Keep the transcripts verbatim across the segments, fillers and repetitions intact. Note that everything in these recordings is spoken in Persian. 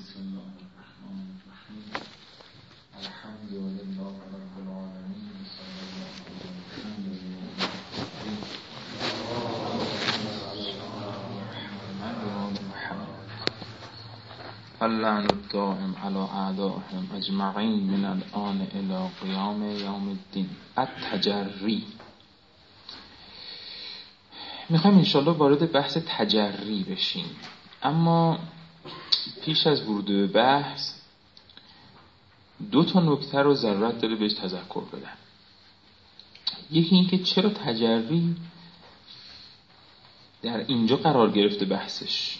بسم الله الرحمن الرحیم. الحمد لله رب العالمین. صلی الله علی محمد. اللعن الدائم علی اعدائهم اجمعین من الآن الی قیام یوم الدین. التجری. میخوایم انشالله وارد بحث تجری بشیم، اما پیش از ورود به بحث دو تا نکته رو ضرورت داره بهش تذکر بدم. یکی این که چرا تجری در اینجا قرار گرفته بحثش،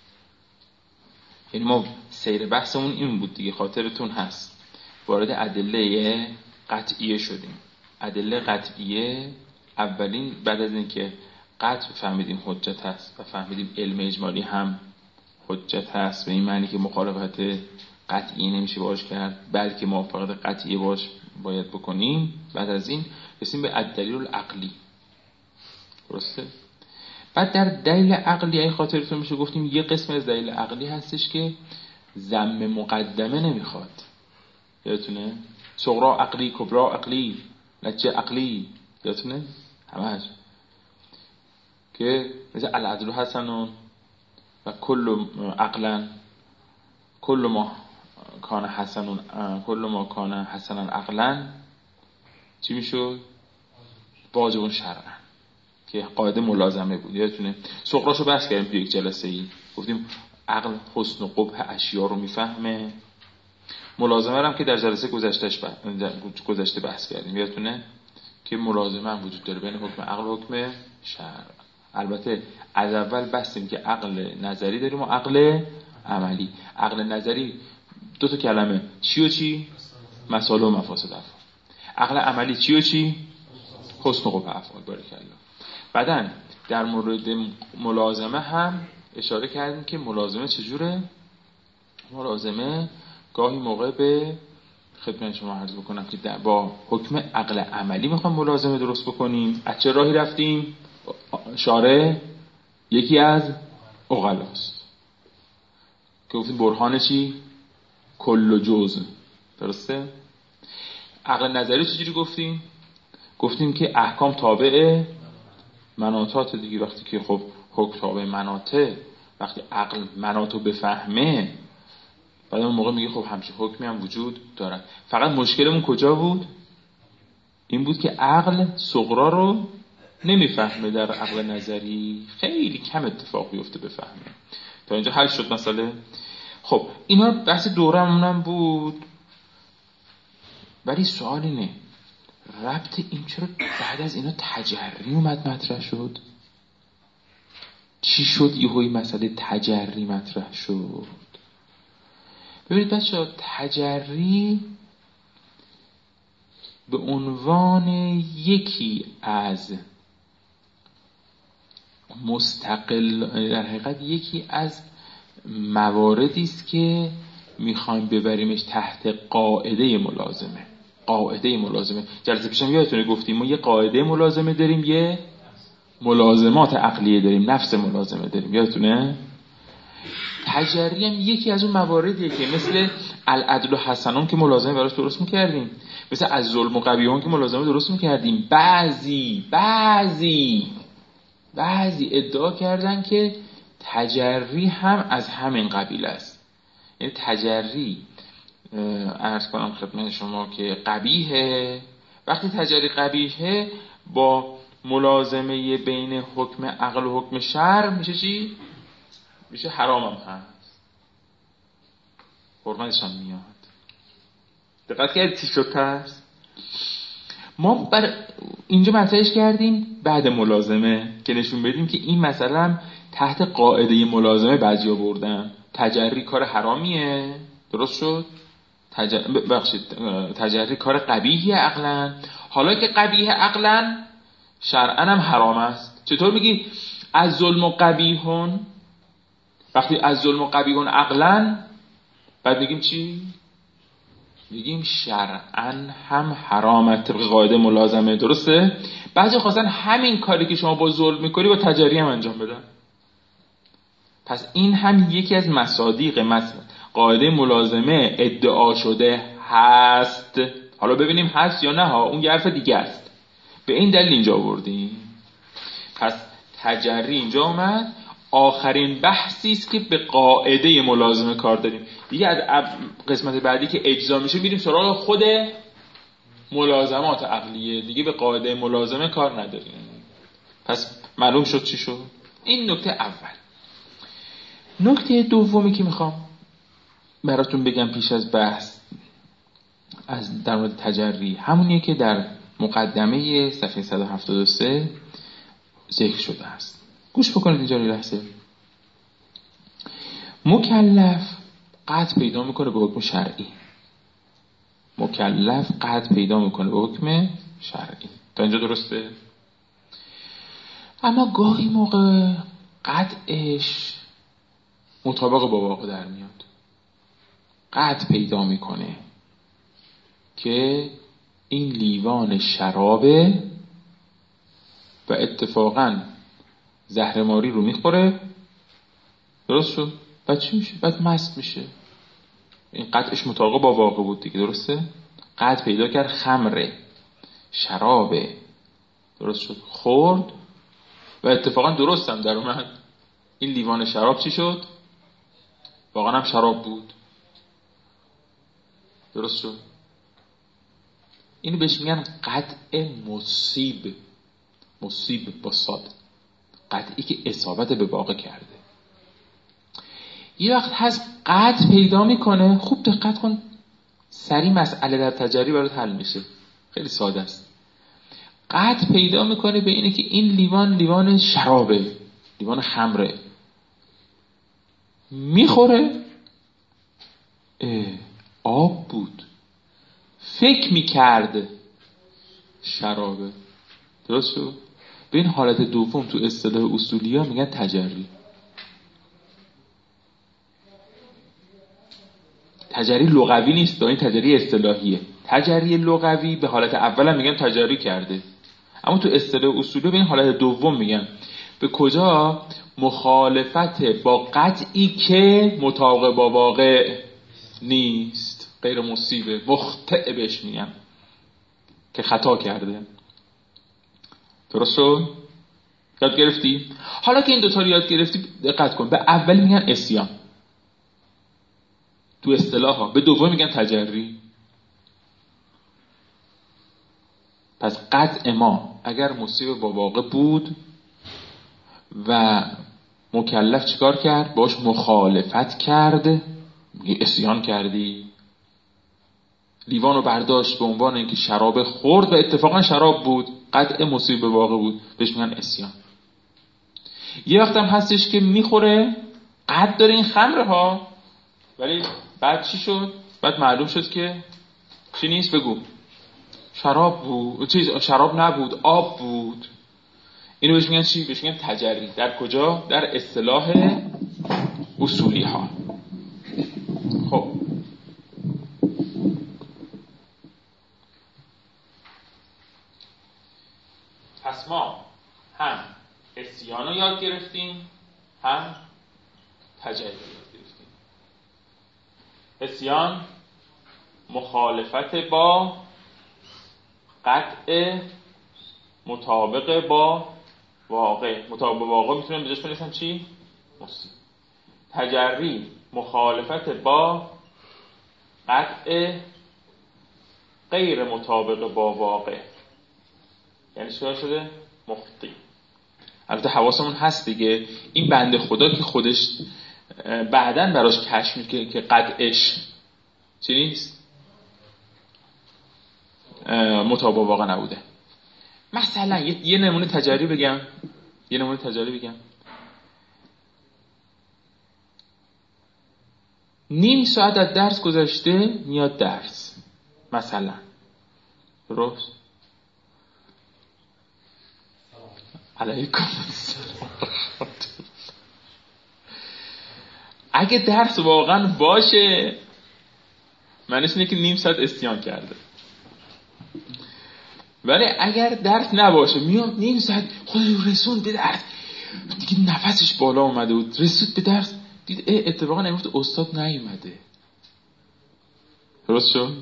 یعنی ما سیر بحثمون این بود دیگه، خاطرتون هست وارد ادله قطعیه شدیم. ادله قطعیه اولین بعد از اینکه قطع فهمیدیم حجت هست و فهمیدیم علم اجمالی هم حجت هست، به این معنی که مخالفت قطعی نمیشه باش کرد بلکه موافقت قطعی باش باید بکنیم. بعد از این رسیم به الدلیل العقلی، درسته؟ بعد در دلیل عقلی ای خاطرتون میشه گفتیم یه قسم از دلیل عقلی هستش که ضم مقدمه نمیخواد، یادتونه؟ صغرا عقلی، کبرا عقلی، نتیجه عقلی، یادتونه؟ همه که مثل العدل حسنون و کل عقلا کل ما کان حسنون کل ما کان حسنا عقلا چی میشد؟ واجب شرعا، که قاعده ملازمه بود. یادتونه سقراطو بحث کردیم تو یک جلسه ای، گفتیم عقل حسن و قبح اشیا رو میفهمه. ملازمه هم که در جلسه گذشتهش گذشته بحث کردیم، یادتونه که ملازمه هم وجود داره بین حکم عقل و حکم شرع. البته از اول بحثیم که عقل نظری داریم و عقل عملی. عقل نظری دو تا کلمه، چی و چی؟ مسائل و مفاسد افعال. عقل عملی چی و چی؟ حسن و قبح افعال. بارکالله. بعدن در مورد ملازمه هم اشاره کردیم که ملازمه چجوره؟ ملازمه گاهی موقع به خدمت شما عرض بکنم که با حکم عقل عملی میخوام ملازمه درست بکنیم. از چه راهی رفتیم؟ شارع یکی از عقلاست که گفتیم برهان چی؟ کل و جزء، درسته؟ عقل نظری چجوری گفتیم؟ گفتیم که احکام تابع مناطات دیگه. وقتی که خب حکم تابع مناطه، وقتی عقل مناطو بفهمه بعد اون موقع میگه خب همچه حکمی هم وجود دارد. فقط مشکلمون کجا بود؟ این بود که عقل صغرا رو نمیفهمه. در عقل نظری خیلی کم اتفاق بیفته بفهمه. تا اینجا حل شد مسئله. خب اینا بحث دورمونم بود، ولی سوال اینه ربط این چرا بعد از اینا تجری اومد مطرح شد؟ چی شد یهویی مسئله تجری مطرح شد؟ ببینید بچه‌ها، تجری به عنوان یکی از مستقل در حقیقت یکی از مواردی است که میخوایم ببریمش تحت قاعده ملازمه. قاعده ملازمه جلسه پیشم یادتونه گفتیم ما یه قاعده ملازمه داریم، یه ملازمات عقلیه داریم، نفس ملازمه داریم، یادتونه؟ تجری هم یکی از اون مواردیه که مثل العدل حسنون که ملازمه براش درست میکردیم، مثل از ظلم و قبیحون که ملازمه درست میکردیم. بعضی بعضی بعضی ادعا کردن که تجری هم از همین قبیل است. یعنی تجری عرض کنم خدمت شما که قبیحه. وقتی تجری قبیحه با ملازمه بین حکم عقل و حکم شرع میشه چی؟ میشه حرام هم هست، حرمتش هم میاد. دقت کردید چی شد؟ پس ما بر اینجا مطرحش کردیم بعد ملازمه که نشون بدیم که این مثلا تحت قاعده ملازمه بعضیا بردن. تجری کار حرامیه، درست شد؟ تج... بخشید تجری کار قبیحیه عقلا. حالا که قبیح عقلا شرعا هم حرام است. چطور میگی از ظلم و قبیحون؟ وقتی از ظلم و قبیحون عقلا بعد میگیم چی؟ میگیم شرعا هم حرامت طبق قاعده ملازمه، درسته؟ بعضی خواستن همین کاری که شما با ظلم میکنی با تجری هم انجام بدن. پس این هم یکی از مصادیق مثلا قاعده ملازمه ادعا شده هست، حالا ببینیم هست یا نه ها، اون یه حرف دیگه است، به این دلیل اینجا آوردیم. پس تجری اینجا اومد. آخرین بحثی است که به قاعده ملازمه کار داریم دیگه. از قسمت بعدی که اجزا میشه میریم سراغ خود ملازمات عقلیه دیگه، به قاعده ملازمه کار نداریم. پس معلوم شد چی شد؟ این نکته اول. نکته دومی که میخوام براتون بگم پیش از بحث از در مورد تجری همونیه که در مقدمه صفحه صد و هفتاد و سه ذکر شده است. گوش بکنید اینجا یه لحظه. مکلف قطع پیدا میکنه به حکم شرعی. مکلف قطع پیدا میکنه به حکم شرعی. تا اینجا درسته؟ اما گاهی موقع قطعش مطابق با واقع در میاد. قطع پیدا میکنه که این لیوان شرابه و اتفاقاً زهرماری رو میخوره، درست شد؟ بعد چی میشه؟ بعد مست میشه. این قطعش مطابق با واقع بود دیگه، درسته؟ قطع پیدا کرد، خمره، شرابه، درست شد، خورد و اتفاقاً درست هم در اومد. این لیوان شراب چی شد؟ واقعاً هم شراب بود، درست شد. اینو بهش میگن قطع مصیب. مصیب با صاد، قطعی که اصابت به واقع کرده. یه وقت هست قطع پیدا میکنه. خوب دقت کن، سری مسئله در تجری برات حل میشه، خیلی ساده است. قطع پیدا میکنه به اینه که این لیوان لیوان شرابه، لیوان خمره. میخوره، آب بود، فکر میکرد شرابه، درست شد؟ به این حالت دوم تو اصطلاح اصولی ها میگن تجری. تجری لغوی نیست، این تجری اصطلاحیه. تجری لغوی به حالت اول هم میگن تجری کرده، اما تو اصطلاح اصولی به این حالت دوم میگن. به کجا؟ مخالفت با قطعی که مطابق با واقع نیست، غیر مصیبه، مخطئ بهش میگن که خطا کرده. درست شد؟ یاد گرفتی؟ حالا که این دوتا رو یاد گرفتی دقت کن. به اول میگن عصیان تو اصطلاح ها، به دوم میگن تجری. پس قطع ما اگر مصیب با واقع بود و مکلف چیکار کرد؟ باش مخالفت کرد، میگه عصیان کردی. لیوانو برداشت به عنوان اینکه شراب خورد و اتفاقا شراب بود، قطع مصیب به واقع بود، بهش میگن عصیان. یه وقت هم هستش که میخوره، قطع داره این خمره ها، ولی بعد چی شد؟ بعد معلوم شد که چی نیست؟ بگو. شراب بود، چیز شراب نبود، آب بود. اینو بهش میگن چی؟ بهش میگن تجری. در کجا؟ در اصطلاح اصولی ها. خب پس ما هم عصیان رو یاد گرفتیم، هم تجری رو یاد گرفتیم. عصیان مخالفت با قطع مطابق با واقع. مطابق با واقع میتونم بجاش بنویسم چی؟ مصیب. تجری مخالفت با قطع غیر مطابق با واقع، یعنی چیکار شده؟ مخطی. البته حواسمون هست دیگه، این بنده خدا که خودش بعداً براش کشف میشه که قطعش چی نیست؟ مطابق با واقع نبوده. مثلا یه, یه نمونه تجاری بگم یه نمونه تجاری بگم نیم ساعت از درس گذشته میاد درس، مثلا، درست؟ علیکم السلام. اگه درس واقعا باشه معنیش اینه که نیم ساعت عصیان کرده. ولی اگر درس نباشه میاد نیم ساعت خودش رسون به درس، دیگه نفسش بالا اومده بود، رسید به درس، دید اتفاقا نمیفته استاد نیومده. درست شد؟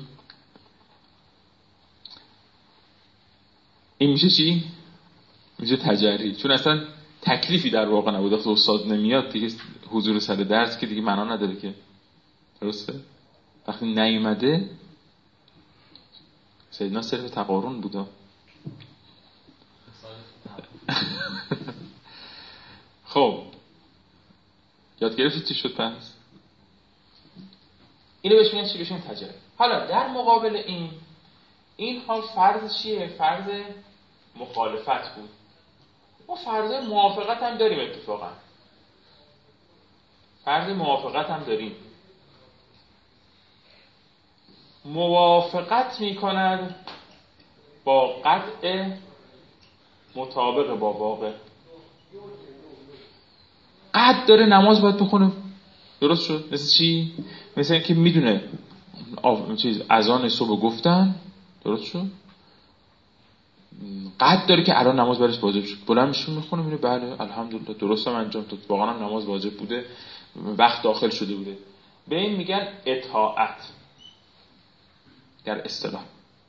این میشه چی؟ میشه تجری. چون اصلا تکلیفی در واقع نبود. وقتی استاد نمیاد دیگه حضور سر درس که دیگه معنا نداره که. درسته؟ وقتی نیومده سیدنا صرف تقارن بوده. خب یاد گرفتید چی شد پس؟ اینو بهش میگن چی؟ بهش میگن تجری. حالا در مقابل این این حال فرض چیه؟ فرض مخالفت بود. ما فرض موافقت هم داریم اتفاقا. فرض موافقت هم داریم. موافقت میکند با قطع مطابق با واقع. قطع داره نماز باید بخونه. درست شد؟ مثل چی؟ مثل اینکه میدونه چیز اذان صبح گفتن. درست شد؟ قطع داره که الان نماز برش واجب شد. بلند میشه میخونه میره بله الحمدلله درست هم انجام داد. واقعا هم نماز واجب بوده. وقت داخل شده بوده. به این میگن اطاعت در اصطلاح.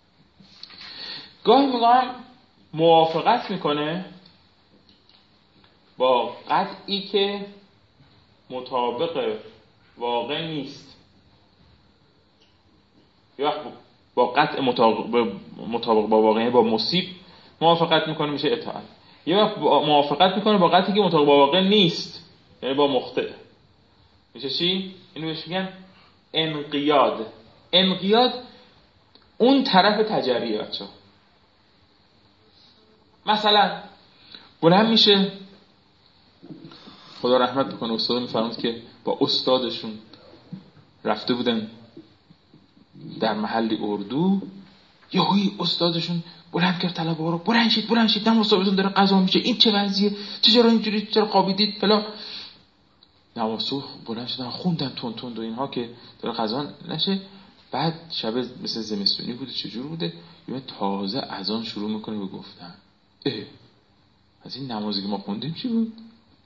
گاهی میگم موافقت میکنه با قطعی که مطابق واقع نیست، یا با قطع مطابق مطابق با واقع با مصیب موافقت میکنه میشه اطاعت، یا موافقت میکنه با قطعی که مطابق با واقع نیست یعنی با مخطئ میشه چی؟ اینو بهش میگن انقیاد. انقیاد اون طرف تجریه بچه. مثلا بلند میشه خدا رحمت بکنه استاد میفرمود که با استادشون رفته بودن در محلی اردو، یهویی استادشون بلند کرد طلبه‌ها رو بلند شید بلند شید نماز صبحتون داره قضا میشه، این چه وضعیه، چرا اینجوری، چرا خوابیدید فلان. نماز صبح بلند شدن خوندن تون تون و اینها که داره قضا نشه. بعد شب مثل زمستونی بوده چجور بوده یه تازه اذان شروع میکنه به گفتن. اه از این نمازی که ما خوندیم چی بود؟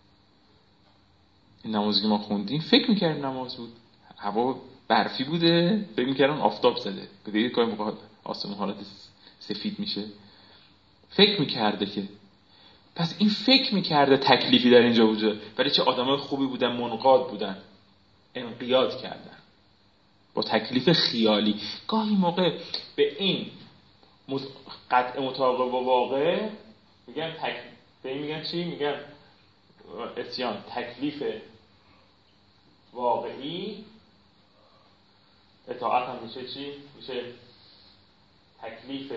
این نمازی که ما خوندیم فکر میکردیم نماز بود، هوا برفی بوده فکر میکردن آفتاب زده، دیگه گاهی موقع آسمون حالت سفید میشه. فکر میکرده که پس این فکر میکرده تکلیفی در اینجا بوده، ولی چه آدمای خوبی بودن، منقاد بودن، انقیاد کردن با تکلیف خیالی. گاهی موقع به این قطع مطابق با واقع میگن تک... به این میگن چی؟ میگن اتیان تکلیف واقعی. اطاعت هم میشه چی؟ میشه تکلیف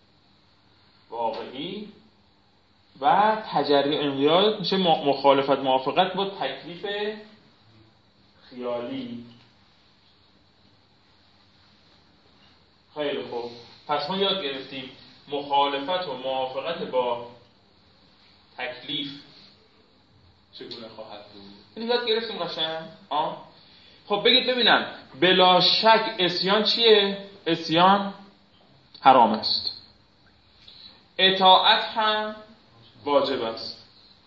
واقعی و تجری انقیاد میشه مخالفت موافقت با تکلیف خیالی. خیلی خوب، پس ما یاد گرفتیم مخالفت و موافقت با تکلیف چگونه خواهد بود. اینو یاد گرفتیم قشنگ. آه خب بگید ببینم، بلا شک عصیان چیه؟ عصیان حرام است، اطاعت هم واجب است،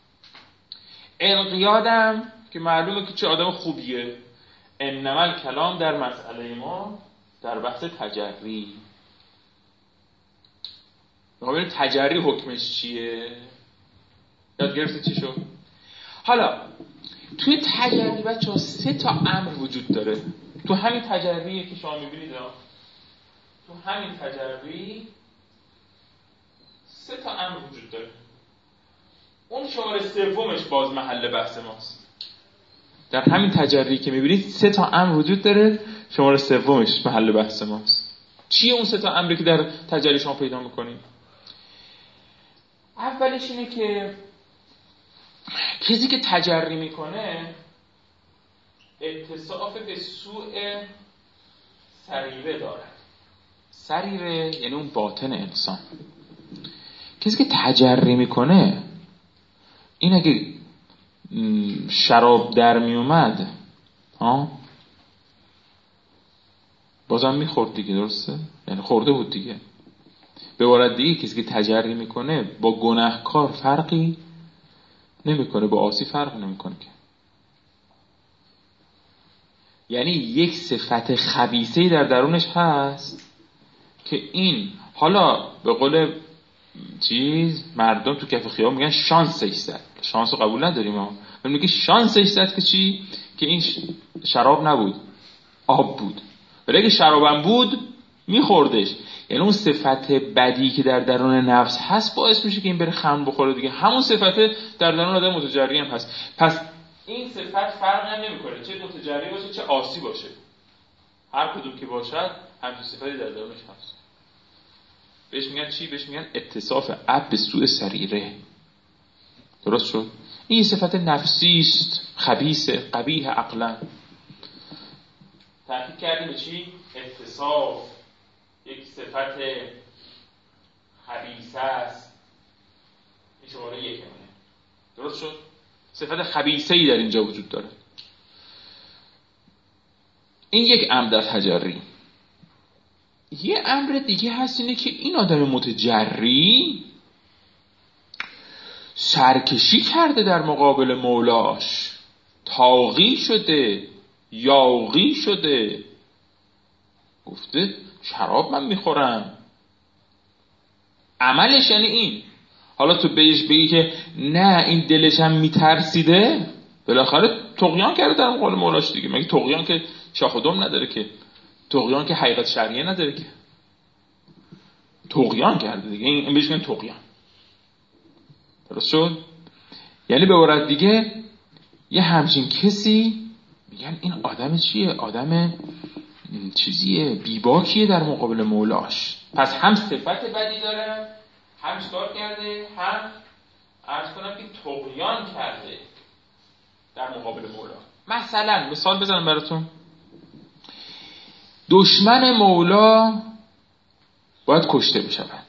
انقیادم که معلومه که چه آدم خوبیه. انما الکلام در مسئله ما در بحث تجری. ببین تجری حکمش چیه؟ یاد گرفتی چی شد؟ حالا توی تجری بچه‌ها سه تا امر وجود داره. تو همین تجریه که شما می‌بینید، تو همین تجری سه تا امر وجود داره. اون شماره سومش باز محل بحث ماست. در همین تجری که می‌بینید سه تا امر وجود داره، شماره سومش محل بحث ماست. چیه اون سه تا امری که در تجری شما پیدا می‌کنید؟ اولش اینه که کسی که تجری میکنه اتصاف به سوء سریره دارد. سریره یعنی اون باطن انسان. کسی که تجری میکنه این اگه شراب در میومد ها بازم میخورد دیگه، درسته؟ یعنی خورده بود دیگه. به عبارت دیگه کسی که تجری میکنه با گناهکار فرقی نمیکنه، با عاصی فرق نمیکنه که. یعنی یک صفت خبیثه‌ای در درونش هست که این، حالا به قول چیز مردم تو کف خیابون میگن شانسش زد، شانس رو قبول نداریم ما، ولی میگه شانسش زد که چی؟ که این شراب نبود، آب بود، ولی اگه شرابم بود میخوردش. یعنی اون صفت بدی که در درون نفس هست باعث میشه که این بره خمر بخوره دیگه. همون صفت در درون آدم متجری هم هست. پس این صفت فرق هم نمیکنه چه متجری باشه چه عاصی باشه، هر کدوم که باشد همچین صفتی در درونش هست. بهش میگن چی؟ بهش میگن اتصاف اب به سوء سریره. درست شد؟ این یه صفت نفسی است، خبیثه، قبیح عقلا. تأکید کردیم به چی؟ اتصاف یک صفت خبیثه است. این شماره یک همونه. درست شد؟ صفت خبیثه‌ای در اینجا وجود داره. این یک امر در تجری. یه امر دیگه هست اینه که این آدم متجری سرکشی کرده در مقابل مولاش، طاغی شده، یاغی شده، گفته شراب من میخورم. عملش یعنی این. حالا تو بهش بگی که نه این دلش هم میترسیده، بالاخره طغیان کرده در مقابل مولاش دیگه. مگه طغیان که شاخ و دم نداره که؟ طغیان که حقیقت شرعیه نداره که؟ طغیان کرده دیگه. این بهش میگن طغیان. درست شد؟ یعنی به عبارت دیگه یه همچین کسی میگن این آدم چیه؟ آدم چیزیه، بیباکیه در مقابل مولاش. پس هم صفت بدی داره، هم چکار کرده، هم عرض کنم که طغیان کرده در مقابل مولا. مثلا مثال بزنم براتون. دشمن مولا باید کشته بشود.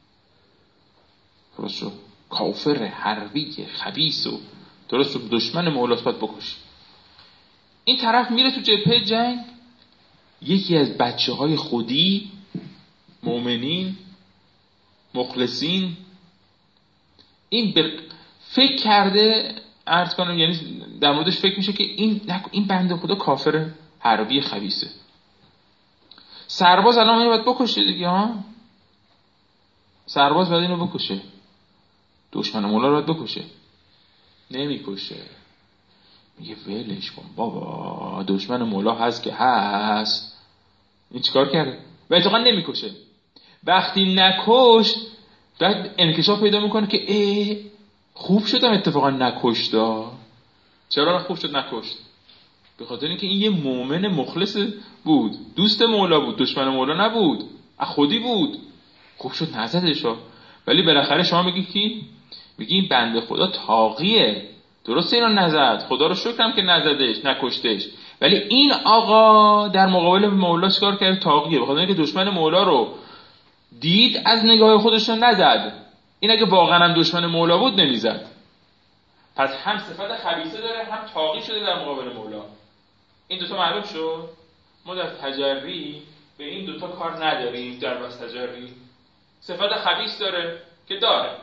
درست شد؟ کافر، حربی، خبیث و درست شد دشمن مولا باید بکشه. این طرف میره تو جبهه جنگ، یکی از بچه های خودی، مؤمنین، مخلصین، این به فکر کرده، عرض کنم یعنی در موردش فکر میشه که این این بنده خدا کافر، حربی، خبیثه. سرباز الان اینو باید بکشه دیگه ها. سرباز باید اینو بکشه. دشمن مولا رو باید بکشه. نمیکشه. میگه ولش کن بابا، دشمن مولا هست که هست. این چیکار کرده؟ و اتفاقا نمیکشه. وقتی نکشت بعد انکشاف پیدا میکنه که اه خوب شدم اتفاقا نکشتا. چرا خوب شد نکشت؟ به خاطر اینکه این یه مؤمن مخلص بود، دوست مولا بود، دشمن مولا نبود، خودی بود. خوب شد نزدشا. ولی بالاخره شما میگی کی؟ میگی این بنده خدا طاغیه. درسته اینو نزد، خدا رو شکرم که نزدش، نکشتش. ولی این آقا در مقابل مولا چیکار کرد؟ طاغیه. به خاطر اینکه دشمن مولا رو دید از نگاه خودش رو نزد. این اگه واقعا هم دشمن مولا بود نمیزد. پس هم صفت خبیثه داره، هم طاغی شده در مقابل مولا. این دوتا معلوم شد. ما در تجری به این دوتا کار نداریم. در بس تجری صفت خبیث داره که داره،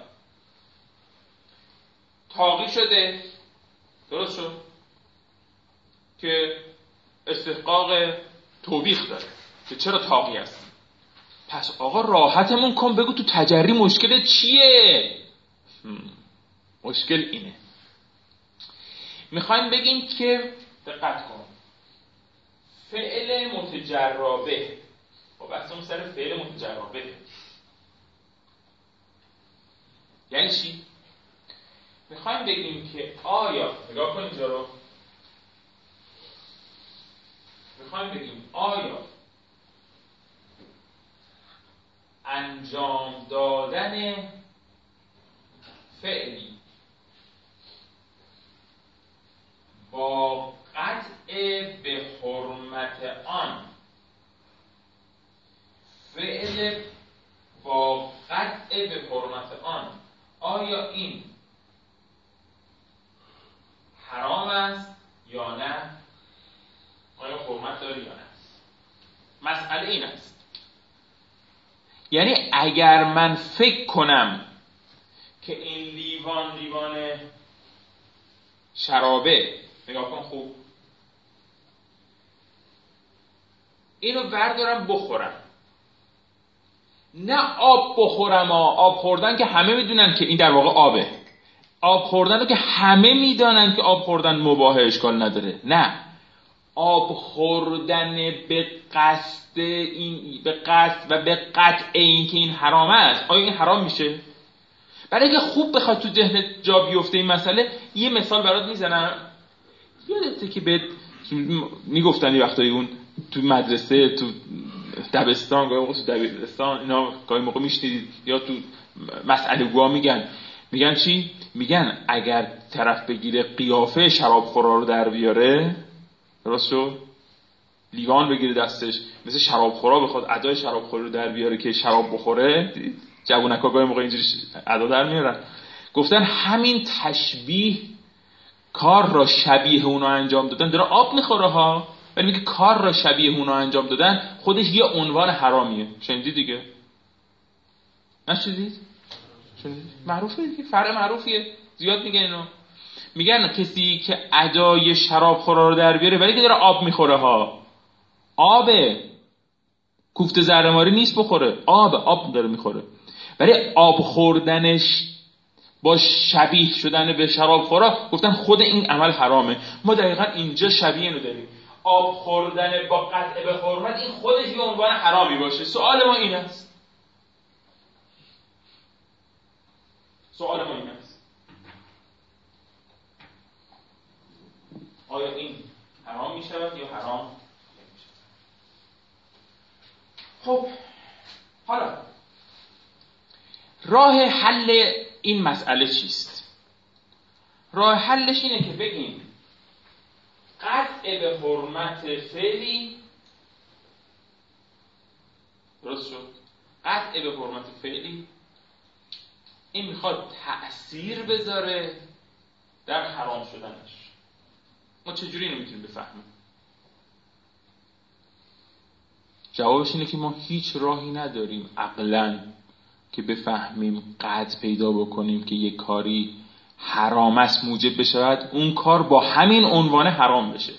طاغی شده، درست شد، که استحقاق توبیخ داره که چرا طاغی است. پس آقا راحتمون کن، بگو تو تجری مشکل چیه؟ مشکل اینه. میخوایم بگیم که دقت کن، فعل متجربه با بحثمون سر فعل متجربه یعنی چی؟ میخوایم بگیم که آیا، نگاه کن اینجا رو، میخوایم بگیم آیا انجام دادن فعلی با قطع به حرمت آن، فعل با قطع به حرمت آن، آیا این حرام است یا نه؟ آیا حرمت داره یا نه؟ مسئله این است. یعنی اگر من فکر کنم که این لیوان لیوان شرابه، نگاه کن خوب، اینو بردارم بخورم. نه آب بخورم. آب خوردن که همه میدونن که این در واقع آبه. آب خوردن رو که همه میدونن که آب خوردن مباهه، اشکال نداره. نه، آب خوردن به قصد این به قصد و به قطع این که این حرام است، آیا این حرام میشه؟ برای اینکه خوب بخواد تو ذهنت جا بیفته این مسئله، یه مثال برات میزنم. یادته که به میگفتن یه وقتایی اون تو مدرسه، تو دبستان، گاهی موقع تو دبستان اینا گاهی موقع میشنیدید، یا تو مسئله گوها میگن میگن چی؟ میگن اگر طرف بگیره قیافه شراب خورا رو در بیاره، درست شد؟ لیوان بگیره دستش مثل شراب خورا بخواد ادای شراب خورا رو در بیاره که شراب بخوره، جوونکا گاهی موقع اینجوری ادا در میارن. گفتن همین تشبیه کار را شبیه اونو انجام دادن داره آب میخوره ها، ولی میگه کار را شبیه اونو انجام دادن خودش یه عنوان حرامیه. شنیدی دیگه؟ نشنیدید؟ شنیدید؟ معروفه دیگه، فرق معروفیه، زیاد میگن اینو. میگن کسی که ادای شراب خورا رو در بیاره ولی که داره آب میخوره ها، آبه، کوفته زهرماری نیست بخوره، آب آب داره میخوره، ولی آب خوردنش با شبیه شدن به شراب خورا گفتن خود این عمل حرامه. ما دقیقا اینجا شبیه اینو داریم، آب خوردن با قطع به حرمت این خودش یه عنوان حرامی باشه. سوال ما این است سوال ما این است آیا این حرام می شود یا حرام نمی شود؟ خب حالا راه حل این مسئله چیست؟ راه حلش اینه که بگیم قطع به حرمت فعلی، درست شد؟ قطع به حرمت فعلی این میخواد تأثیر بذاره در حرام شدنش. ما چجوری اینو میتونیم بفهمیم؟ جوابش اینه که ما هیچ راهی نداریم عقلاً که بفهمیم قطع پیدا بکنیم که یک کاری حرام است موجب بشود اون کار با همین عنوان حرام بشه.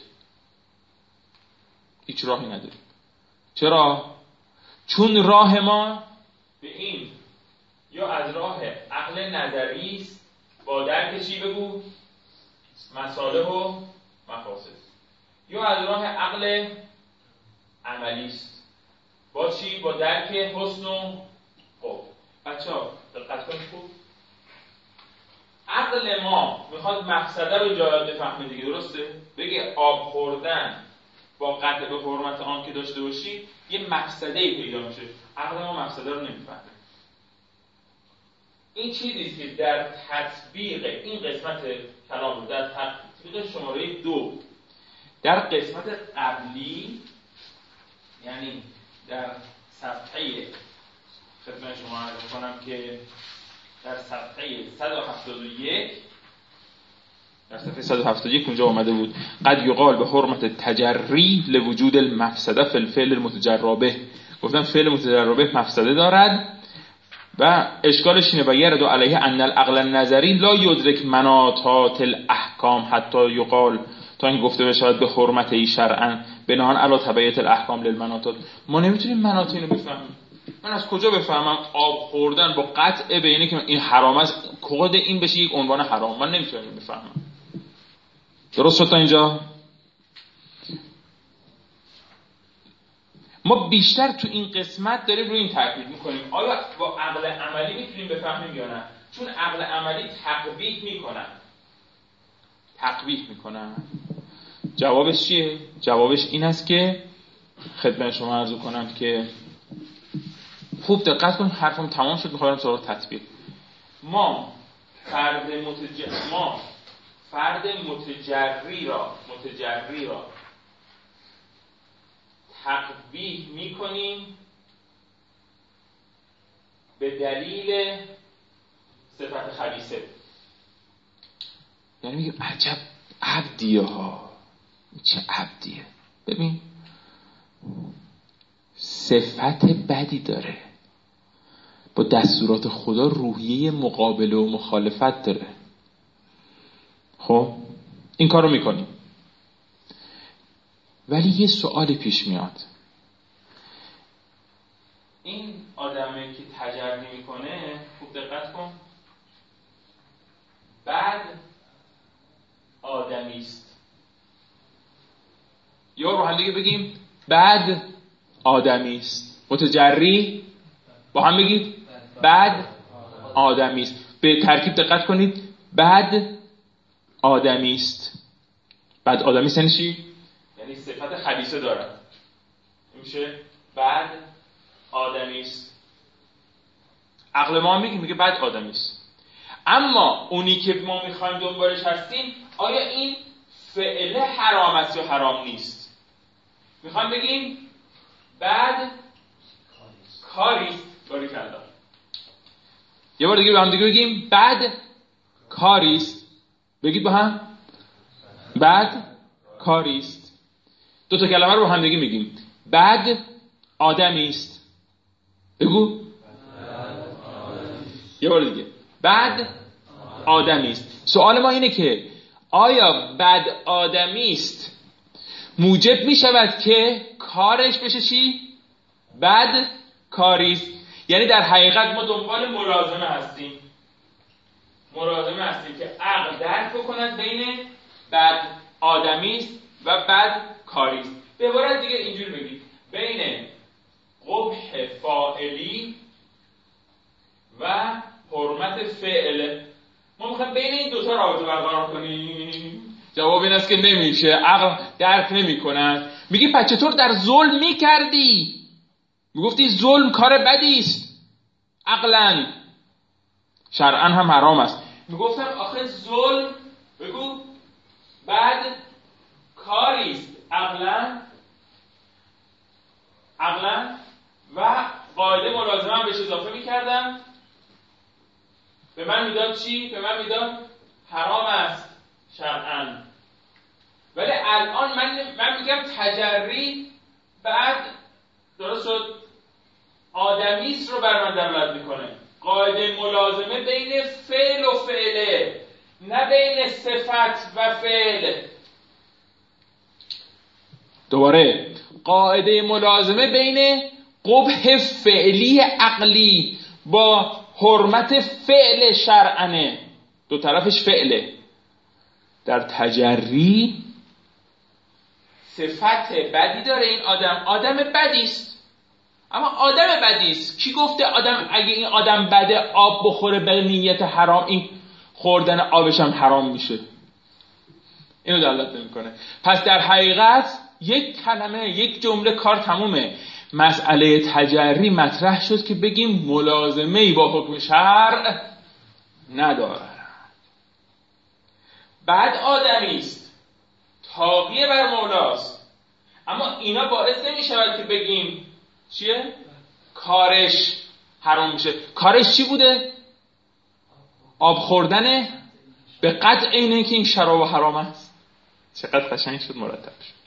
هیچ راهی نداریم. چرا؟ چون راه ما به این یا از راه عقل نظری است با درک چی بگو؟ مصالح و مفاسد، یا از راه عقل عملی است با چی؟ با درک حسن و خوب. بچه‌ها دقت کنید خوب. عقل ما میخواد مقصده رو جای بفهمه دیگه، درسته؟ بگه آب خوردن با قطع به حرمت آن که داشته باشی یه مقصده‌ای پیدا میشه. عقل ما مقصده رو نمیفهمه. این چیزی که در تطبیق این قسمت کلام رو، در تطبیق شماره دو در قسمت قبلی، یعنی در صفحه خدمت شما عرض کنم که در صفحه صد و هفتاد و یک در صفحه صد و هفتاد و یک اونجا آمده بود قد یقال به حرمت تجری لوجود المفسده فی الفعل المتجربه. گفتم فعل متجربه مفسده دارد و اشکالش اینه و یرد علیه ان العقل النظری لا یدرک مناطات الاحکام حتی یقال، تا این گفته بشود به حرمت ای شرعا بناهن علی تبعیت الاحکام للمناطات. ما نمیتونیم مناط اینو بفهمیم. من از کجا بفهمم آب خوردن با قطع بینه که این حرام است کد این بشه یک عنوان حرام؟ من نمیتونم بفهمم. درست شد تا اینجا؟ ما بیشتر تو این قسمت داریم روی این تاکید میکنیم آیا با عقل عملی میتونیم بفهمیم یا نه، چون عقل عملی تقبیح میکنن تقبیح میکنن جوابش چیه؟ جوابش این است که خدمت شما عرض کنم که خوب دقت کنید، حرفم تمام شد، میخوام سراغ تطبیق. ما فرد متج... ما فرد متجری را متجری را تقبیح میکنیم به دلیل صفت خبیثه. یعنی میگیم عجب عبدیه ها، چه عبدیه. ببین صفت بدی داره، با دستورات خدا روحیه مقابله و مخالفت داره. خب این کارو میکنیم، ولی یه سوالی پیش میاد. این آدمی که تجری میکنه خوب دقت کن، بد آدمی است. یا رو هم دیگه بگیم بد آدمی است. متجری با هم بگید بد آدمی است. به ترکیب دقت کنید، بد آدمی است. بد آدمی است یعنی چی؟ یعنی صفت خبیثه داره. میشه بد آدمی است. عقل ما میگه میگه بد آدمی است. اما اونی که ما میخوایم دنبالش هستیم، آیا این فعل حرام است یا حرام نیست؟ میخوایم بگیم بد کاریست. باریکلا. یه بار دیگه با هم دیگه بگیم بد کاریست. بگید با هم بد کاریست. دو تا کلمه رو با هم دیگه میگیم. بد آدمی است. بگو یه بار دیگه. بد آدمی است. سوال ما اینه که آیا بد آدمی است موجب می شود که کارش بشه چی؟ بد کاری است. یعنی در حقیقت ما دنبال ملازمه هستیم. ملازمه هستیم که عقل درک بکند بین بد آدمی است و بد کاری است. به عبارت دیگه اینجوری بگید، بین قبح فاعلی و حرمت فعل. ما میخوایم بین این دوتا رابطه برقرار کنیم. جواب این است که نمیشه، عقل درک نمی کند. میگی پس چطور در ظلم میکردی؟ میگفتی ظلم کار بدی است، عقلاً شرعاً هم حرام است. میگفتم آخه ظلم بگو بد کاری است، عقلاً عقلاً و قاعده ملازمه هم بهش اضافه میکردم، به من میداد چی؟ به من میداد حرام است شرعاً. ولی الان من من میگم تجری بعد درست شد آدمیست رو بر من دلالت میکنه. قاعده ملازمه بین فعل و فعله، نه بین صفت و فعل. دوباره قاعده ملازمه بین قبح فعلی عقلی با حرمت فعل شرعنه، دو طرفش فعله. در تجری صفت بدی داره این آدم، آدم بدی است، اما آدم بدی است. کی گفته آدم اگه این آدم بده آب بخوره به نیت حرام، این خوردن آبش هم حرام میشه؟ اینو دلالت نمیکنه. پس در حقیقت یک کلمه، یک جمله کار تمومه. مسئله تجری مطرح شد که بگیم ملازمه‌ای با حکم شرع ندارد. بعد آدمی است، طاغیه بر مولاست، اما اینا باعث نمی شود که بگیم چیه؟ کارش حرام میشه. کارش چی بوده؟ آب خوردنه، به قطع اینه که این شراب حرام است. چقدر قشنگ شد، مرتب شد.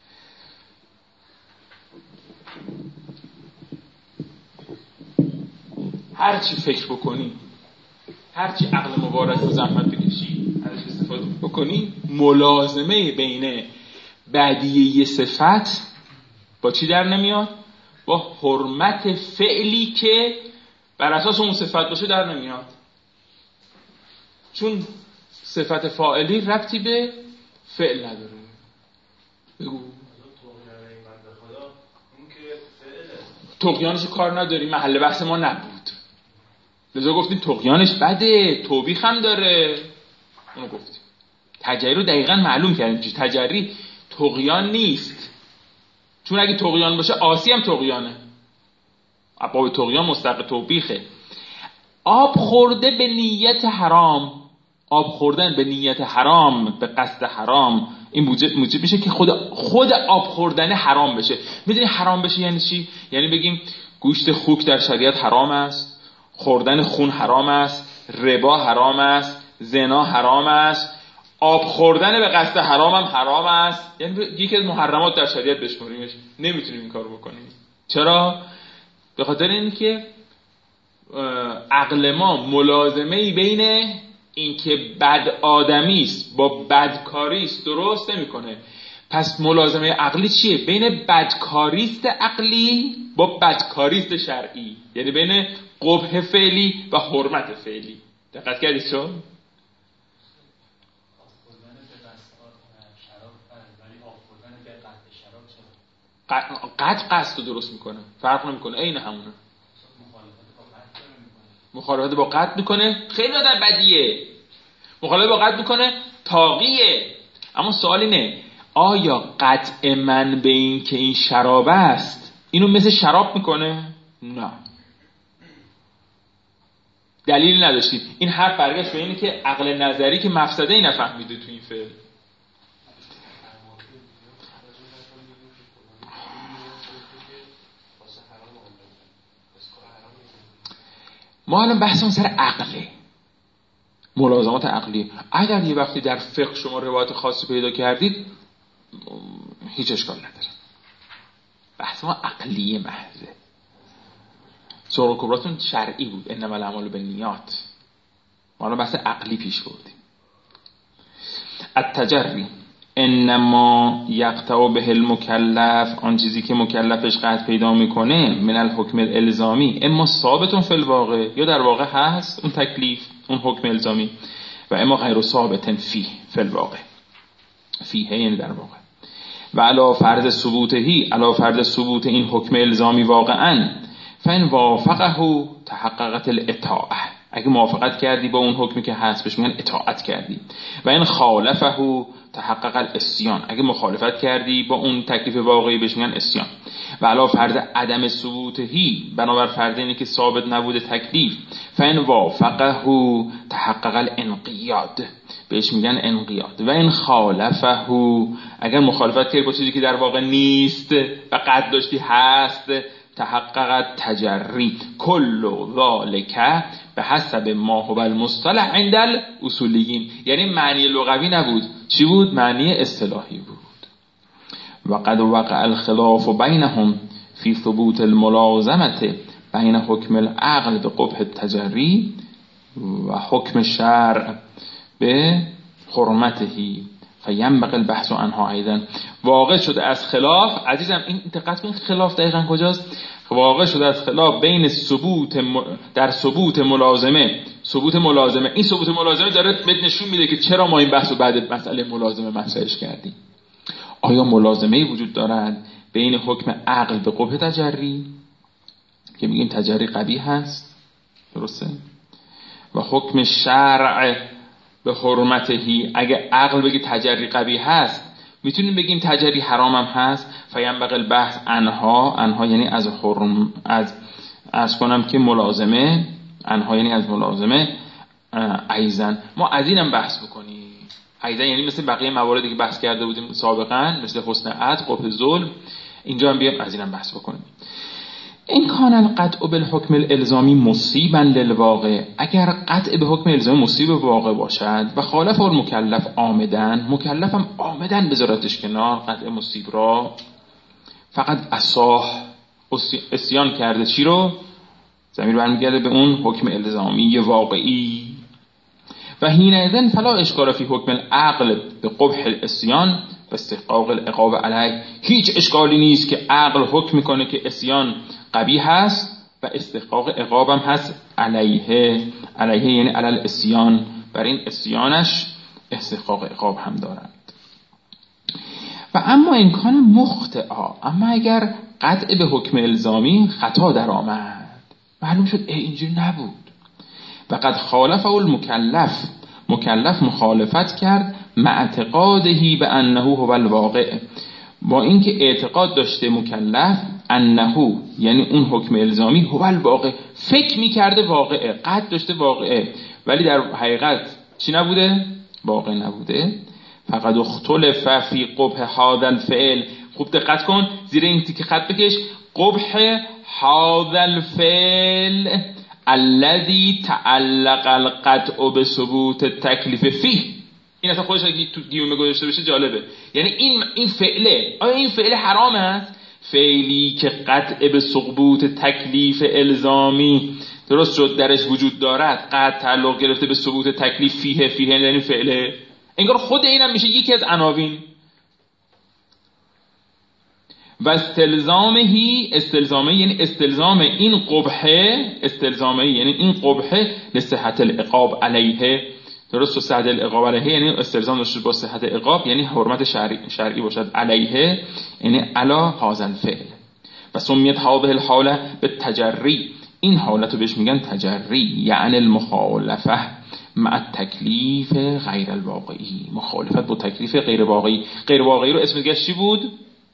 هر چی فکر بکنی، هر چی عقل مبارک و زحمت بکشی، ازش استفاده بکنی، ملازمه بین بدیهی صفت با چی در نمیاد؟ با حرمت فعلی که بر اساس اون صفت باشه در نمیاد. چون صفت فاعلی ربطی به فعل نداره. بگو طغیانش کار نداری، محل بحث ما نبود، لذا گفتیم طغیانش بده، توبیخ هم داره، اونو گفتیم. تجری رو دقیقاً معلوم کردیم چی تجری طغیان نیست. چون اگه طغیان باشه عاصی هم طغیانه، ابواب طغیان مستحق توبیخه. آب خورده به نیت حرام، آب خوردن به نیت حرام، به قصد حرام، این موجب میشه که خود خود آب خوردن حرام بشه. میدونی حرام بشه یعنی چی؟ یعنی بگیم گوشت خوک در شریعت حرام است، خوردن خون حرام است، ربا حرام است، زنا حرام است، آب خوردن به قصد حرام هم حرام است. یعنی یکی از محرمات در شریعت بشماریمش. نمیتونیم این کارو بکنیم. چرا؟ به خاطر اینکه عقل ما ملازمه‌ای بین اینکه بد آدمی است با بدکاری است درست نمیکنه. پس ملازمه عقلی چیه؟ بین بدکاریست عقلی با بدکاریست شرعی، یعنی بین قبح فعلی و حرمت فعلی. دقت کردید چون؟ قطع قصد رو درست میکنه، فرق نمیکنه، عین همونه. مخالفت با قطع میکنه، خیلی آدم بدیه. مخالفت با قطع میکنه، طاغیه. اما سوال اینه آیا قطع من به این که این شراب است اینو مثل شراب میکنه؟ نه، دلیل نداشتیم. این حرف برگشت به اینه که عقل نظری که مفسده ای نفهمیده تو این فعل. ما الان بحثمون سر عقله، ملازمات عقلی. اگر یه وقتی در فقه شما روایت خاصی پیدا کردید هیچ اشکال نداره، بحث ما عقلیه محضه. صغرا کبراتون شرعی بود، انما الاعمال بالنیات. ما الان بحث عقلی پیش بردیم. التجری انما یقطع به المکلف، آن چیزی که مکلفش قطع پیدا میکنه، من الحکم الالزامی، اما ثابتون فی الواقع، یا در واقع هست اون تکلیف، اون حکم الزامی، و اما غیر ثابتن فی فی الواقع، فیه یعنی در واقع، و علا فرض ثبوتهی، علا فرض ثبوت این حکم الزامی واقعا، فین وافقه تحققت الاطاعه، اگه موافقت کردی با اون حکمی که هست بهش میگن اطاعت کردی. و این خالفه تحقق الاسیان، اگه مخالفت کردی با اون تکلیف واقعی بهش میگن اسیان. و علا فرض عدم ثبوتهی، بنابر فرض اینه که ثابت نبوده تکلیف، فین وافقه تحقق الانقیاد، بهش میگن انقیاد. و این خالفه، اگر مخالفت کردی با چیزی که در واقع نیست و قد داشتی هست، تحقق تجری کل ذالک به حسب ما هو المصطلح عند الاصولیین، یعنی معنی لغوی نبود، چی بود؟ معنی اصطلاحی بود. و قد وقع الخلاف بینهم فی ثبوت الملازمه بین حکم العقل به قبح التجری و حکم شرع به حرمتهی فینبغی البحث عنها ایضا. واقع شده از خلاف، عزیزم این دقت کن خلاف دقیقاً کجاست؟ واقع شده از خلاف بین ثبوت م... در ثبوت ملازمه، ثبوت ملازمه، این ثبوت ملازمه داره بهت نشون میده که چرا ما این بحث رو بعد مسئله ملازمه مطرحش کردیم. آیا ملازمه‌ای وجود دارد بین حکم عقل به قبح تجری که میگیم تجری قبیح هست، درسته، و حکم شرع به حرمتهی، اگه عقل بگه تجری قبیح هست میتونیم بگیم تجری حرام هم هست. فینبغی البحث عنها، عنها یعنی از حرم، از از کنم که ملازمه، عنها یعنی از ملازمه، ایزن ما از اینم بحث بکنیم. ایزن یعنی مثل بقیه مواردی که بحث کرده بودیم سابقا، مثل حسن عدل، قبح ظلم، اینجا هم بیام از اینم بحث بکنیم. این کان القطع بالحکم الالزامی مصیبا للواقع، اگر قطع به حکم الزامی مصیب واقع باشد و خالف المکلف عامدن، مکلفم عامدن بذارتش کنار قطع مصیب را، فقط اصاح اسیان کرده چی رو؟ ضمیر برمیگرده به اون حکم الزامی واقعی. و حینئذ فلا اشکال فی حکم العقل به قبح الاسیان و استحقاق العقاب علیه، هیچ اشکالی نیست که عقل حکم میکنه که اسیان قبیح هست و استحقاق عقاب هم هست علیه، علیه یعنی علی الاسیان، بر این اسیانش استحقاق عقاب هم دارد. و اما امکان مخطئا، اما اگر قطع به حکم الزامی خطا در آمد، معلوم شد اینجوری نبود، و قد خالف المکلف، مکلف مخالفت کرد، مع اعتقادهی به انه هو الواقع، با اینکه اعتقاد داشته مکلف انه یعنی اون حکم الزامی هو الواقع، فکر میکرده واقعه، قد داشته واقعه، ولی در حقیقت چی نبوده؟ واقع نبوده. فقد اختلف فی قبح هذا الفعل، خوب دقت کن زیر این تیکه خط بکش، قبح هذا الفعل الذي تعلق القطع بثبوت التکلیف فیه. این اصلا خودش اگه تو دیومه گذاشته بشه جالبه، یعنی این این فعله، آیا این فعل حرام است؟ فعلی که قطع به ثبوت تکلیف الزامی درست شد درش وجود دارد، قطع تعلق گرفته به ثبوت تکلیف فیه، فیه یعنی فعله، انگار خود اینم میشه یکی از عناوین. و استلزامهی، استلزامه یعنی استلزام این قبحه، استلزامه یعنی این قبحه لصحت العقاب علیه، درست، و صحت العقاب علیه یعنی استلزام داشته با صحت عقاب، یعنی حرمت شرعی, شرعی باشد، علیه یعنی علا هذا الفعل. و سمیت هذه الحاله به تجری، این حالت رو بهش میگن تجری، یعنی المخالفه مع تکلیف غیر الواقعی، مخالفت با تکلیف غیر واقعی. غیر واقعی رو اسم دیگه چی بود؟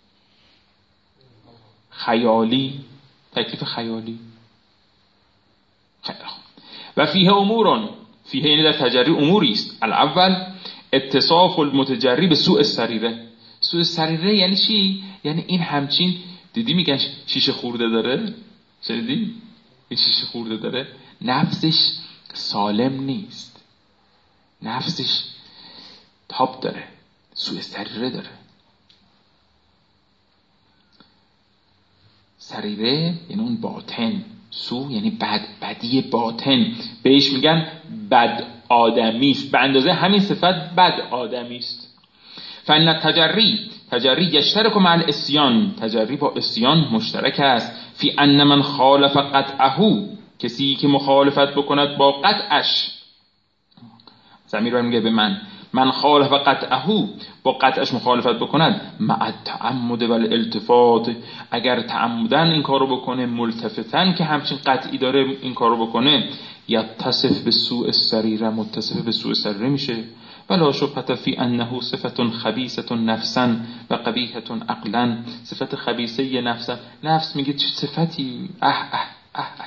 خیالی، تکلیف خیالی. خیلی خوب. و فیه امورون، فیه یعنی در تجری اموری است. الاول اتصاف المتجری به سوء السریره. سوء السریره یعنی چی؟ یعنی این همچین، دیدی میگن شیشه خورده داره، شنیدی؟ این شیشه خورده داره، نفسش سالم نیست، نفسش تاب داره، سوء السریره داره. سریره یعنی اون باطن، سو یعنی بد، بدی باطن، بهش میگن بد آدمیست، به اندازه همین صفت بد آدمیست. فان تجری، تجری یشترک مع الاسیان، تجری با اسیان مشترک است. فی ان من خالف قطعه، کسی که مخالفت بکند با قطعش، ضمیر رو میگه به من، من خالف قطعه، با قطعش مخالفت بکند، مع التعمد و الالتفات، اگر تعمدن این کارو بکنه، ملتفتن که همچین قطعی داره این کارو بکنه، یتصف به سوء السریره، متصف به سوء السریره میشه. ولا شبهه فی انه صفت خبیثه نفسا و قبیحه عقلا، صفت خبیثه نفسا، نفس میگه چه صفتی، اه اه اه, اه.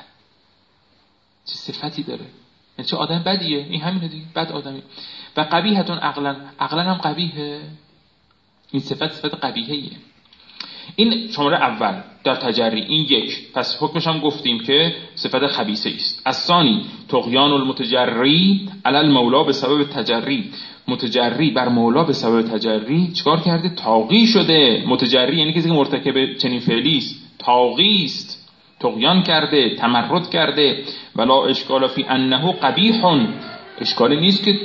چه صفتی داره، یعنی چه آدم بدیه، این همینه دیگه، بد آدمی. و قبیحه عقلا، عقلا هم قبیحه، این صفت صفت قبیحه. این شماره اول در تجری، این یک، پس حکمش هم گفتیم که صفت خبیثه است. الثانی طغیان المتجری علی المولا به سبب تجری، متجری بر مولا به سبب تجری چیکار کرده؟ طاغی شده. متجری یعنی کسی که مرتکب چنین فعلی است، طاغی است، طغیان کرده، تمرد کرده. ولا اشکال فی انه قبیح، اشکالی نیست که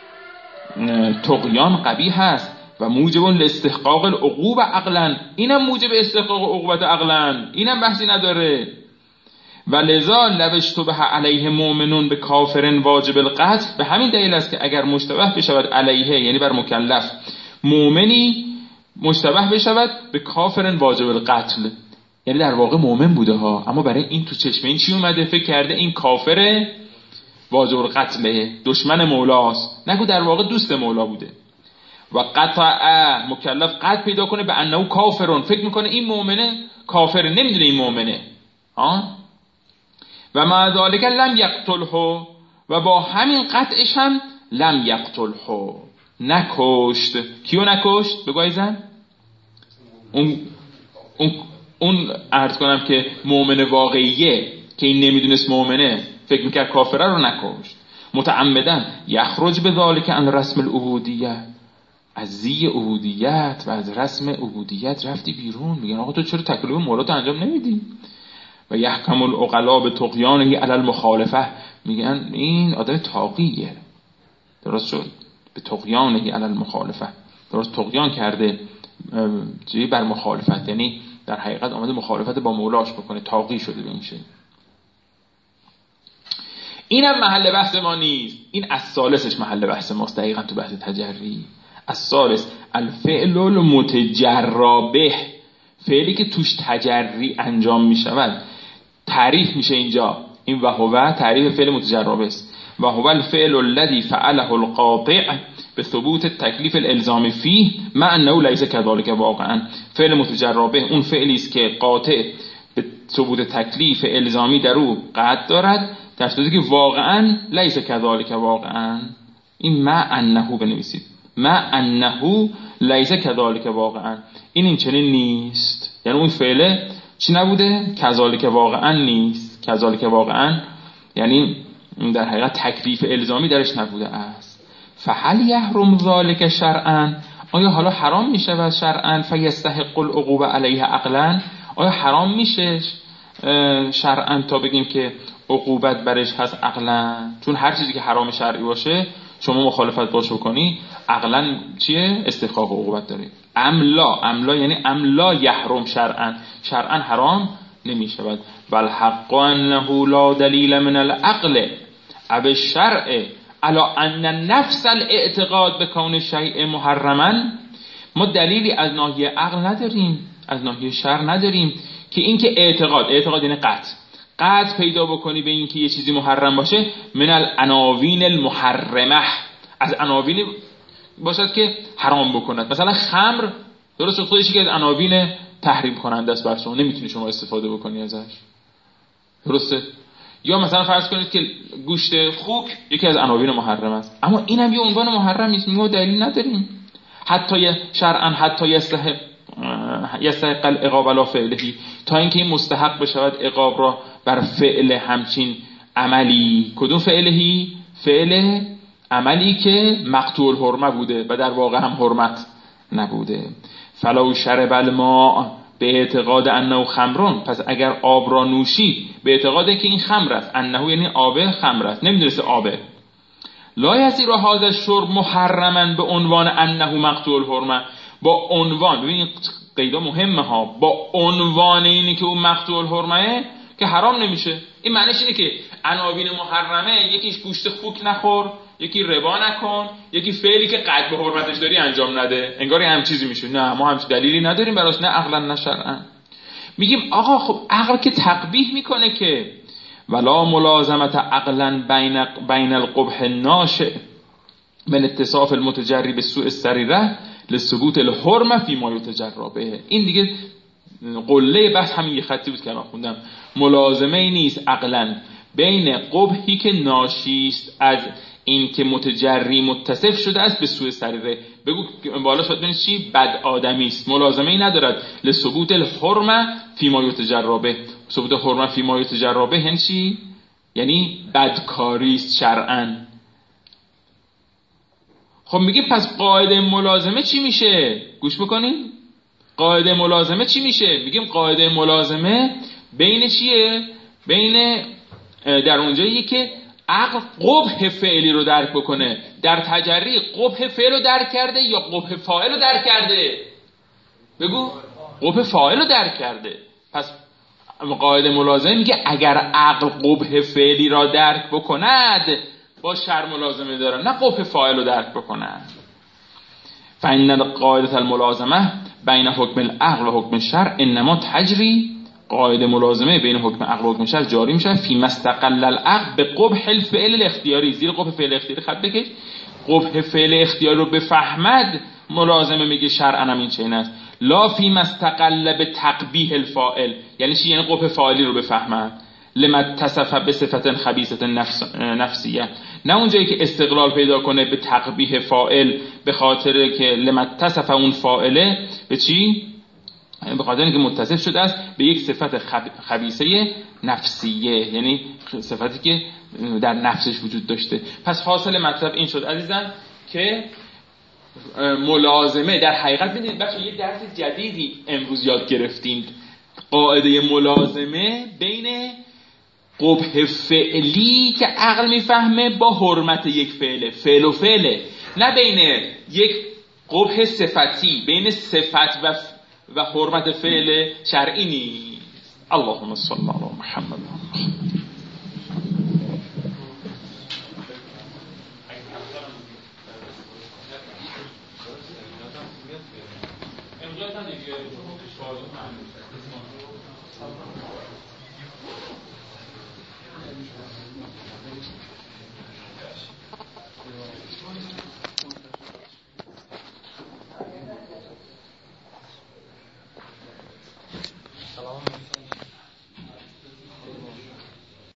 طغیان قبیح است. و موجب لاستحقاق العقوبه عقلا، اینم موجب استحقاق عقوبت عقلا، اینم بحثی نداره. و لذا لو اشتبه علیه مؤمنون به کافر واجب القتل، به همین دلیل است که اگر مشتبه بشود علیه یعنی بر مکلف، مؤمنی مشتبه بشود به کافر واجب القتل، یعنی در واقع مؤمن بوده ها، اما برای این تو چشم این چی اومده؟ فکر کرده این کافر واجب القتله، دشمن مولاست، نگو در واقع دوست مولا بوده. و قطع، مکلف قطع پیدا کنه به انه کافرون، فکر میکنه این مؤمنه کافره، نمیدونه این مؤمنه ها. و مع ذلک لم یقتله، و با همین قطعش هم لم یقتله، نکشت. کیو نکشت؟ بگو ایزن اون اون اون عرض کنم که مؤمن واقعیه که این نمیدونست مؤمنه، فکر میکرد کافره، رو نکشت. متعمدن یخرج به ذلک عن رسم العبودیه، از زی عبودیت و از رسم عبودیت رفتی بیرون. میگن آقا تو چرا تکلیف مولا انجام نمیدی؟ و یحکم العقلا به طغیانه علی المخالفه، میگن این آدم طاغیه، درست شد، به طغیانه علی المخالفه، درست طغیان کرده چی بر مخالفت، یعنی در حقیقت آمده مخالفت با مولاش بکنه، طاغی شده به این شکل. اینم محل بحث ما نیست، این از ثالثش محل بحث ماست دقیقاً تو بحث تجری. از ثالث الفعل المتجربه، فعلی که توش تجری انجام می شود، تعریف میشه اینجا. این وهو تعریف فعل متجربه است. وهو الفعل الذي فعله القاطع به ثبوت التکلیف الالزامی فيه مع انه ليس كذلك واقعا. فعل متجربه اون فعلی است که قاطع به ثبوت تکلیف الزامی در او قطع دارد، در صورتی که واقعا لیس كذلك واقعا. این مع انه بنویسید، مع انه لیس كذلك واقعا، این این چنین نیست، یعنی اون فعل چی نبوده؟ کذالک واقعا نیست. کذالک واقعا یعنی در حقیقت تکلیف الزامی درش نبوده است. فهل یحرم ذلک شرعا، آیا حالا حرام میشه و شرعا فیستحق العقوبه علیه عقلا، آیا حرام میشه شرعا تا بگیم که عقوبت برش هست عقلا؟ چون هر چیزی که حرام شرعی باشه شما مخالفت باش بکنی عقلا چیه؟ استحقاق عقوبت داری. املا، املا یعنی املا یحرم شرعا، شرعا حرام نمی شود. بل حق انه لا دلیل من العقل او الشرع علی ان نفس الاعتقاد بکون شیء محرما. ما دلیلی از ناحیه عقل نداریم، از ناحیه شرع نداریم که اینکه اعتقاد، اعتقاد یعنی قطع، قطع پیدا بکنی به اینکه یه چیزی محرم باشه، من العناوین المحرمه، از عناوین باشد که حرام بکند. مثلا خمر درست خودش که از عناوین تحریم کننده است بر شما، نمیتونی شما استفاده بکنی ازش، درسته؟ یا مثلا فرض کنید که گوشت خوک یکی از عناوین محرم است، اما این هم یه عنوان محرم نیست، ما دلیل نداریم حتی شرعا حتی یستحق یستحق العقاب علی فعله، تا اینکه این مستحق بشود عقاب را بر فعل همچین عملی. کدوم فعلهی؟ فعل عملی که مقطوع الحرمه بوده و در واقع هم حرمت نبوده. فلو شرب الماء به اعتقاد انه خمرون، پس اگر آب را نوشید به اعتقاد که این خمر است، انه یعنی آب خمر است، نمیدونسته آبه، لا یصیر هذا الشرب محرما به عنوان انه مقطوع الحرمه، با عنوان، ببینید قیدا مهمه ها، با عنوان اینی که اون مقطوع الحرمه که حرام نمیشه. این معنیش اینه که عناوین محرمه یکیش گوشت خوک نخور، یکی ربا نکن، یکی فعلی که قد به حرمتش داری انجام نده، انگار هم چیزی میشه. نه، ما هم دلیلی نداریم براش، نه عقلا نه شرعا. میگیم آقا خب عقل که تقبیح میکنه که ولا ملازمت عقلا بین بین القبح الناشئ من اتصاف المتجری به سوء السریره لثبوت الحرمه فی ما یتجری به. این دیگه قله بحث همین یه خطی بود که الان خوندم. ملازمه ای نیست عقلا بین قبحی که ناشی است از این که متجری متصف شده است به سوء سریره، بگو بالا شد ببینید چی؟ بد آدمی است، ملازمه ای ندارد لثبوت الحرمه فی ما یتجری به. ثبوت حرمه فی ما یتجری به یعنی چی؟ یعنی بدکاری است شرعا. خب میگه پس قاعده ملازمه چی میشه؟ گوش بکنید، قاعده ملازمه چی میشه؟ میگیم قاعده ملازمه بین چیه؟ بین در اونجایی که عقل قبح فعلی رو درک بکنه، در تجری قبح فعل رو درک کرده یا قبح فاعل رو درک کرده؟ بگو قبح فاعل رو درک کرده. پس قاعده ملازمه میگه اگر عقل قبح فعلی را درک بکند با شر ملازمه داره، نه قبح فاعل رو درک بکند. فإن قاعده الملازمه بین حکم العقل و حکم الشرع انما تجری، قاعده ملازمه بین حکم عقل و حکم شرع جاری میشه فی مستقل العقل به قبح الفعل الاختیاری. زیر قبح فعل اختیاری خط بکش، قبح فعل اختیاری رو بفهمد ملازمه میگه شرعا هم این چنین است. لا فی مستقل به تقبیح الفاعل، یعنی چی؟ یعنی قبح فاعلی رو بفهمد. لما تصف به صفت خبیثه نفس نفسیه، نه اونجایی که استقلال پیدا کنه به تقبیح فاعل به خاطر که لما تصف اون فاعله به چی؟ به خاطر اینکه متصف شده است به یک صفت خبیثه نفسیه، یعنی صفتی که در نفسش وجود داشته. پس حاصل مطلب این شد عزیزان که ملازمه در حقیقت، ببینید بچه یه درس جدیدی امروز یاد گرفتیم، قاعده ملازمه بین قبح فعلی که عقل میفهمه با حرمت یک فعله، فعل و فعله، نه بین یک قبح صفتی بین صفت و و حرمت فعل شرعی نیست. اللهم صل علی محمد.